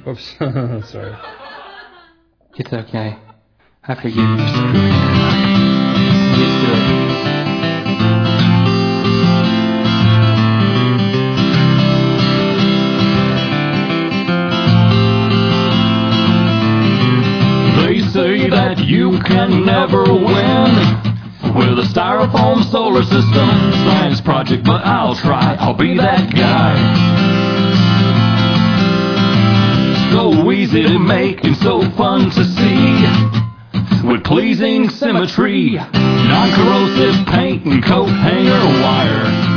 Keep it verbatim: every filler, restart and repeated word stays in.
Oops. Sorry. It's okay. I forgive you, sir. I'm used to it. They say that you can never win with a styrofoam solar system science project, but I'll try. I'll be that guy. So easy to make and so fun to see, with pleasing symmetry, non-corrosive paint and coat hanger wire.